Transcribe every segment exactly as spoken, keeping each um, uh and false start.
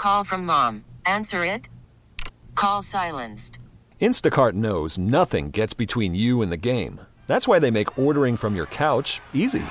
Call from mom. Answer it. Call silenced. Instacart knows nothing gets between you and the game. That's why they make ordering from your couch easy.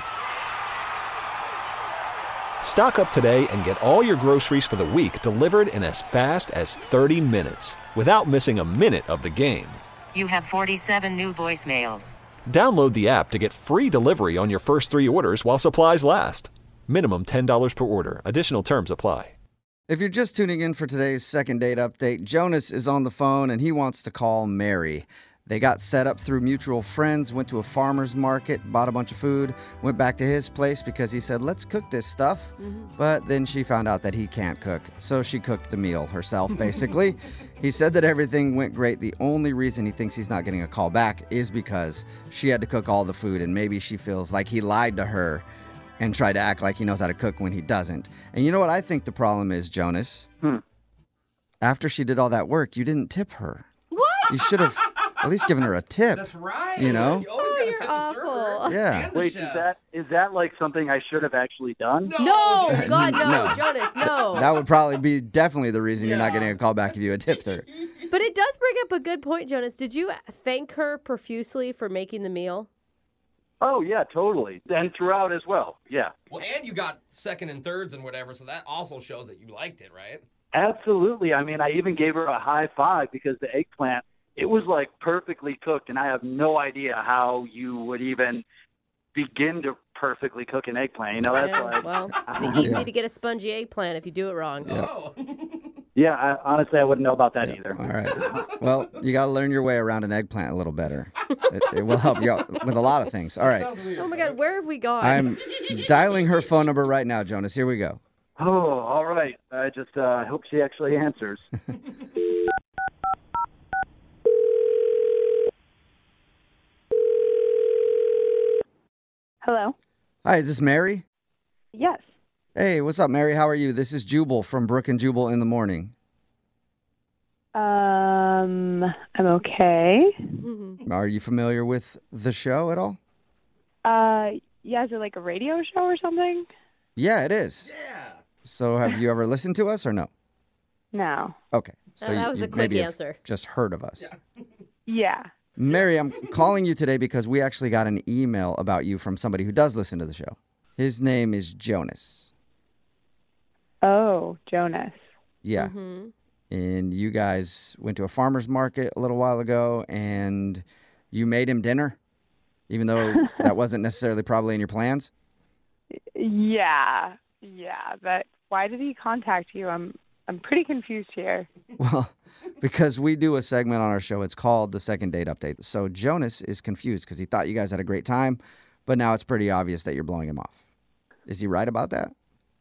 Stock up today and get all your groceries for the week delivered in as fast as thirty minutes without missing a minute of the game. You have forty-seven new voicemails. Download the app to get free delivery on your first three orders while supplies last. Minimum ten dollars per order. Additional terms apply. If you're just tuning in for today's second date update, Jonas is on the phone and he wants to call Mary. They got set up through mutual friends, went to a farmer's market, bought a bunch of food, went back to his place because he said, let's cook this stuff. Mm-hmm. But then she found out that he can't cook, so she cooked the meal herself, basically. He said that everything went great. The only reason he thinks he's not getting a call back is because she had to cook all the food, and maybe she feels like he lied to her and tried to act like he knows how to cook when he doesn't. And you know what I think the problem is, Jonas? Hmm. After she did all that work, you didn't tip her. What? You should have at least given her a tip. That's right. You know? You always Oh, gotta you're tip awful. the server. Yeah. and the Wait, chef. is that is that like something I should have actually done? No, No, dude. God, no, No. Jonas, no. That would probably be definitely the reason you're not Yeah. getting a call back if you had tipped her. But it does bring up a good point, Jonas. Did you thank her profusely for making the meal? Oh yeah, totally. And throughout as well. Yeah. Well, and you got second and thirds and whatever, so that also shows that you liked it, right? Absolutely. I mean, I even gave her a high five because the eggplant, it was like perfectly cooked, and I have no idea how you would even begin to perfectly cook an eggplant. You know, that's Yeah, like, well, it's easy Yeah. to get a spongy eggplant if you do it wrong. Oh. yeah, I, honestly, I wouldn't know about that either. All right. Well, you got to learn your way around an eggplant a little better. It, it will help you out with a lot of things. All right. Sounds weird, Oh my right? God, where have we gone? I'm dialing her phone number right now, Jonas. Here we go. Oh, all right. I just uh, hope she actually answers. Hello? Hi, is this Mary? Yes. Hey, what's up, Mary? How are you? This is Jubal from Brook and Jubal in the Morning. Um, I'm okay. Mhm. Are you familiar with the show at all? Uh, yeah, is it like a radio show or something? Yeah, it is. Yeah. So have you ever listened to us or no? No. Okay. So Uh, that you- was you a quick maybe have answer. just heard of us. Yeah. Mary, I'm calling you today because we actually got an email about you from somebody who does listen to the show. His name is Jonas. Oh, Jonas. Yeah. Mhm. And you guys went to a farmer's market a little while ago and you made him dinner, even though that wasn't necessarily probably in your plans? Yeah. Yeah, but why did he contact you? I'm I'm pretty confused here. Well, because we do a segment on our show. It's called the Second Date Update. So Jonas is confused because he thought you guys had a great time, but now it's pretty obvious that you're blowing him off. Is he right about that?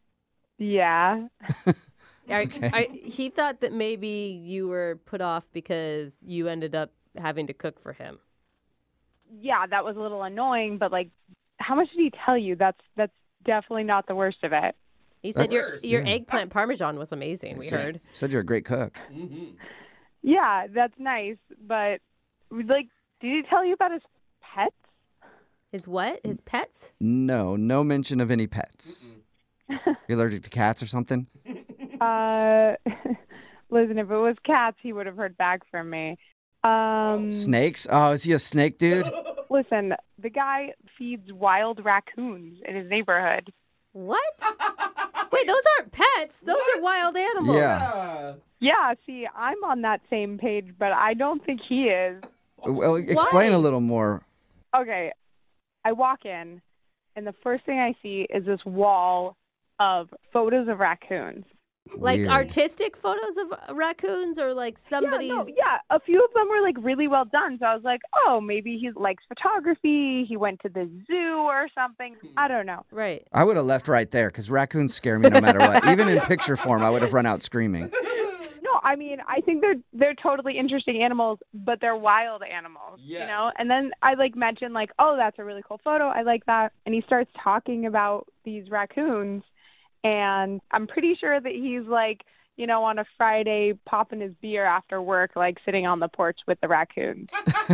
Yeah. Are- are- he thought that maybe you were put off because you ended up having to cook for him. Yeah, that was a little annoying, but like how much did he tell you? That's that's definitely not the worst of it. He said your Worse. your Yeah. eggplant parmesan was amazing. We Said- heard. Said you're a great cook. Mm-hmm. Yeah, that's nice, but like did he tell you about his pets? His what? His pets? No, no mention of any pets. You're allergic to cats or something? Uh, listen, if it was cats, he would have heard back from me. Um, Snakes? Oh, is he a snake dude? listen, the guy feeds wild raccoons in his neighborhood. What? Wait, those aren't pets. Those are wild animals. Yeah. Uh, Yeah, see, I'm on that same page, but I don't think he is. Well, explain Why? a little more. Okay, I walk in, and the first thing I see is this wall of photos of raccoons. Like Weird. artistic photos of uh, raccoons or like somebody's. Yeah, no, yeah, a few of them were like really well done. So I was like, oh, maybe he likes photography. He went to the zoo or something. I don't know. Right. I would have left right there because raccoons scare me no matter what. Even in picture form, I would have run out screaming. No, I mean, I think they're they're totally interesting animals, but they're wild animals, you know? Yes. And then I like mentioned like, oh, that's a really cool photo. I like that. And he starts talking about these raccoons, and I'm pretty sure that he's like, you know, on a Friday popping his beer after work, like sitting on the porch with the raccoons.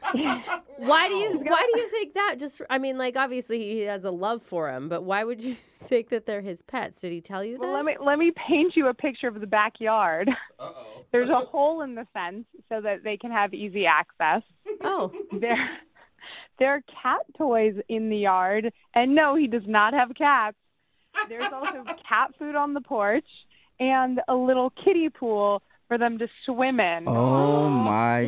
Why do you why do you think that? Just I mean, like obviously he has a love for him, but why would you think that they're his pets? Did he tell you that? Well, let me let me paint you a picture of the backyard. Uh-oh. There's a hole in the fence so that they can have easy access. Oh. There there are cat toys in the yard, and no, he does not have cats. There's also cat food on the porch and a little kiddie pool for them to swim in. Oh, my.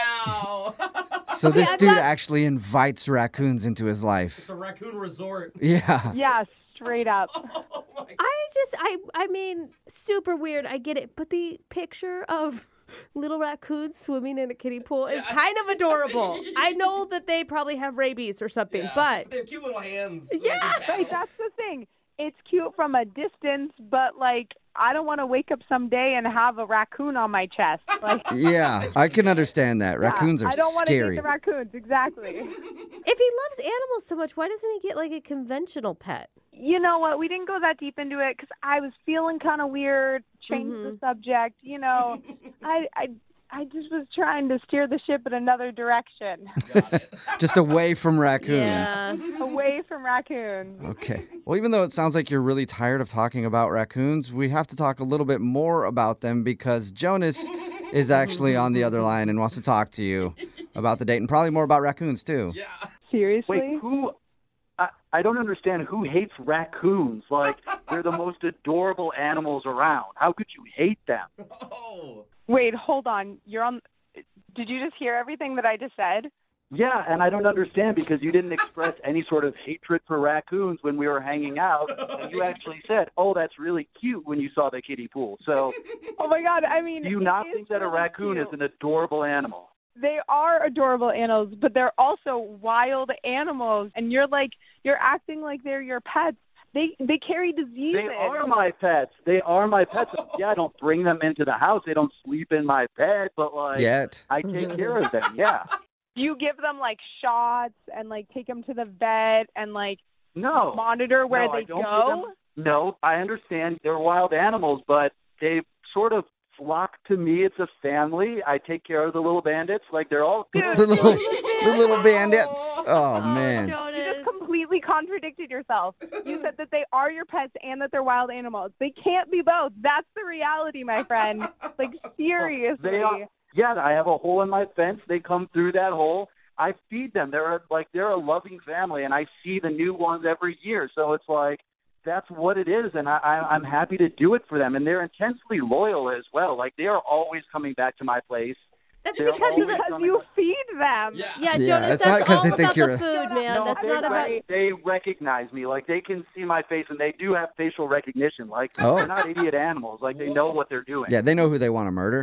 Wow. So Okay, this I'm dude not- actually invites raccoons into his life. It's a raccoon resort. Yeah. Yeah, straight up. Oh my God. I just I I mean, super weird. I get it, but the picture of little raccoons swimming in a kiddie pool is kind of adorable. I know that they probably have rabies or something, Yeah. but They have cute little hands. Yeah. Right, that's the thing. It's cute from a distance, but like I don't want to wake up someday and have a raccoon on my chest. Like Yeah, I can understand that. Raccoons yeah, are I don't want to scary. date the raccoons, exactly. if he loves animals so much, why doesn't he get like a conventional pet? You know what? We didn't go that deep into it because I was feeling kind of weird. Change the subject. You know, I, I, I just was trying to steer the ship in another direction, Got it. Just away from raccoons. Yeah. away from raccoons. Okay. Well, even though it sounds like you're really tired of talking about raccoons, we have to talk a little bit more about them because Jonas is actually on the other line and wants to talk to you about the date and probably more about raccoons too. Yeah. Seriously? Wait, who? I, I don't understand who hates raccoons. Like, they're the most adorable animals around. How could you hate them? Oh. Wait, hold on. You're on. Did you just hear everything that I just said? Yeah, and I don't understand because you didn't express any sort of hatred for raccoons when we were hanging out. And you actually said, oh, that's really cute when you saw the kiddie pool. So Oh my God! I mean, do you it not is think that a really raccoon cute. is an adorable animal? They are adorable animals, but they're also wild animals, and you're like you're acting like they're your pets. They they carry diseases. They are my pets. They are my pets. Yeah, I don't bring them into the house. They don't sleep in my bed, but like Yet. I take care of them. Yeah. Do you give them like shots and like take them to the vet and like No. monitor where No, I they don't go? give them- No, I understand they're wild animals, but they sort of flock to me. It's a family. I take care of the little bandits. Like they're all Dude, The little, the little bandits. Oh, man. You Jonas. just completely contradicted yourself. You said that they are your pets and that they're wild animals. They can't be both. That's the reality, my friend. Like seriously. They are. Yeah, I have a hole in my fence. They come through that hole. I feed them. They're a, like they're a loving family, and I see the new ones every year. So it's like that's what it is, and I, I, I'm happy to do it for them. And they're intensely loyal as well. Like they are always coming back to my place. That's They're because of the Because you feed them. Yeah. Yeah, Yeah, Jonas, it's not that's 'cause all they think about you're the a- food, man. No, That's they, not about rec- they recognize me. Like they can see my face, and they do have facial recognition. Like Oh. they're not idiot animals. Like they know what they're doing. Yeah, they know who they want to murder.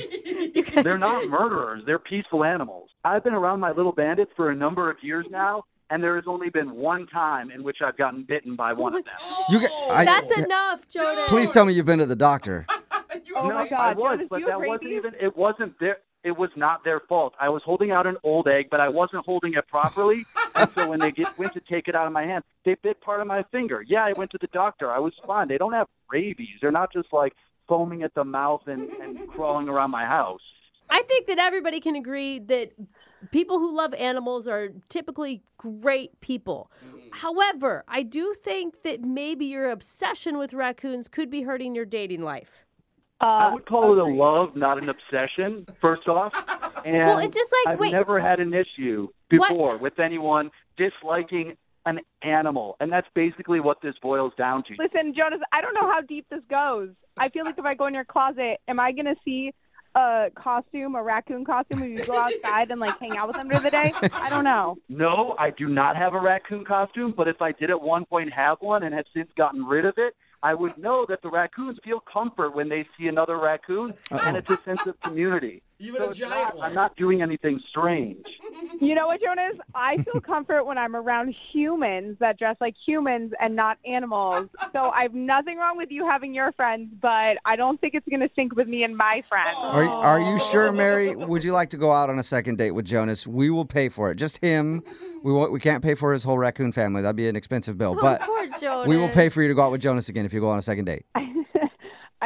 you guys, They're not murderers. They're peaceful animals. I've been around my little bandits for a number of years now, and there has only been one time in which I've gotten bitten by one of them. You get, I, That's enough, Jonas. Please tell me you've been to the doctor. You Oh no, my I God, was, Jonas, but you that have wasn't rabies? even. It wasn't their. It was not their fault. I was holding out an old egg, but I wasn't holding it properly. And so when they get, went to take it out of my hand, they bit part of my finger. Yeah, I went to the doctor. I was fine. They don't have rabies. They're not just like foaming at the mouth and, and crawling around my house. I think that everybody can agree that people who love animals are typically great people. However, I do think that maybe your obsession with raccoons could be hurting your dating life. Uh, I would call it a love, not an obsession, first off. And Well, it's just like, I've wait. never had an issue What? before with anyone disliking an animal. And that's basically what this boils down to. Listen, Jonas, I don't know how deep this goes. I feel like if I go in your closet, am I going to see a costume, a raccoon costume, when you go outside and like hang out with them during the day? I don't know. No, I do not have a raccoon costume, but if I did at one point have one and have since gotten rid of it, I would know that the raccoons feel comfort when they see another raccoon, and it's a sense of community. Even So a it's giant not- one. I'm not doing anything strange. You know what, Jonas? I feel comfort when I'm around humans that dress like humans and not animals. So I've nothing wrong with you having your friends, but I don't think it's going to sync with me and my friends. Are, are you sure, Mary? Would you like to go out on a second date with Jonas? We will pay for it. Just him. We won't, we can't pay for his whole raccoon family. That'd be an expensive bill. Oh, But poor Jonas. we will pay for you to go out with Jonas again if you go on a second date. I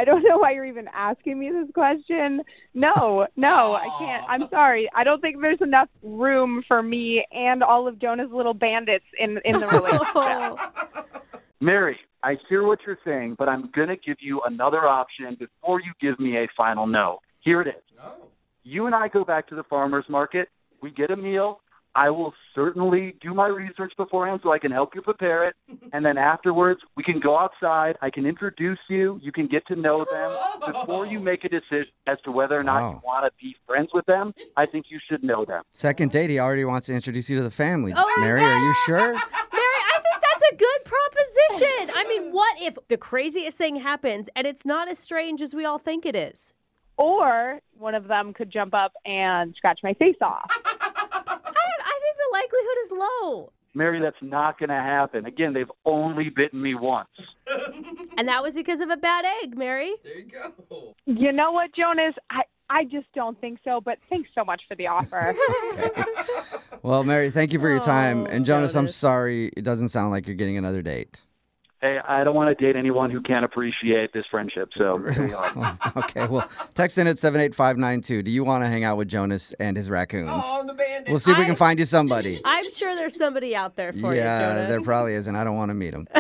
I don't know why you're even asking me this question. No, no, I can't. I'm sorry. I don't think there's enough room for me and all of Jonah's little bandits in, in the relationship. Mary, I hear what you're saying, but I'm going to give you another option before you give me a final no. Here it is. Oh. You and I go back to the farmer's market. We get a meal. I will certainly do my research beforehand so I can help you prepare it. And then afterwards, we can go outside. I can introduce you. You can get to know them. Before you make a decision as to whether or not Wow. you want to be friends with them, I think you should know them. Second date, he already wants to introduce you to the family. Oh, Mary, are you sure? Mary, I think that's a good proposition. I mean, what if the craziest thing happens and it's not as strange as we all think it is? Or one of them could jump up and scratch my face off. I think the likelihood is low. Mary, that's not going to happen. Again, they've only bitten me once. And that was because of a bad egg, Mary. There you go. You know what, Jonas? I, I just don't think so, but thanks so much for the offer. Well, Mary, thank you for your time. Oh, And Jonas, I'm Jonas. sorry. It doesn't sound like you're getting another date. Hey, I don't want to date anyone who can't appreciate this friendship. So, there you are. Okay, well, text in at seven eight five nine two. Do you want to hang out with Jonas and his raccoons? Oh, the bandit. We'll see if we I- can find you somebody. I'm sure there's somebody out there for yeah, you, Jonas. there probably is, and I don't want to meet him.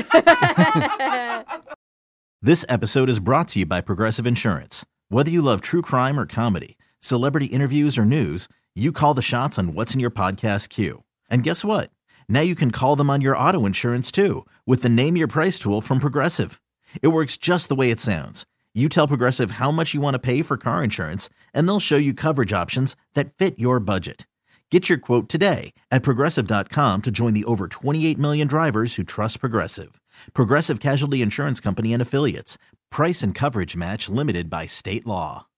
This episode is brought to you by Progressive Insurance. Whether you love true crime or comedy, celebrity interviews or news, you call the shots on what's in your podcast queue. And guess what? Now you can call them on your auto insurance too with the Name Your Price tool from Progressive. It works just the way it sounds. You tell Progressive how much you want to pay for car insurance, and they'll show you coverage options that fit your budget. Get your quote today at Progressive dot com to join the over twenty-eight million drivers who trust Progressive. Progressive Casualty Insurance Company and Affiliates. Price and coverage match limited by state law.